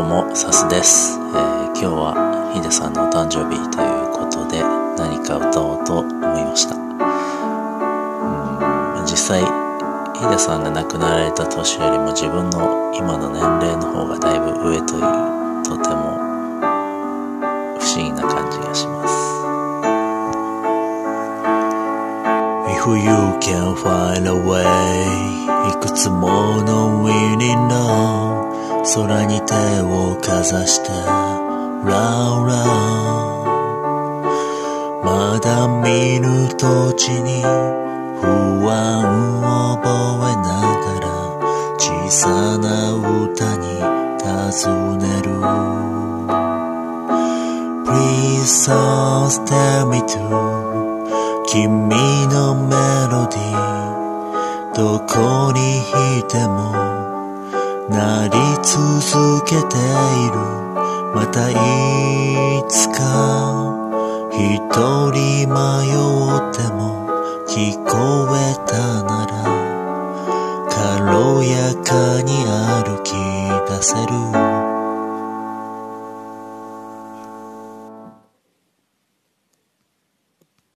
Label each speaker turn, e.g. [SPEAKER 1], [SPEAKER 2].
[SPEAKER 1] もサスです。今日はヒデさんのお誕生日ということで何か歌おうと思いました。実際ヒデさんが亡くなられた年よりも自分の今の年齢の方がだいぶ上という、とても不思議な感じがします。 If you can find a way いくつもの上にの空に手をかざして Round round まだ見ぬ土地に不安を覚えながら小さな歌に尋ねる Please don't tell me to 君のメロディーどこにいてもなり続けているまたいつか一人迷っても聞こえたなら軽やかに歩き出せる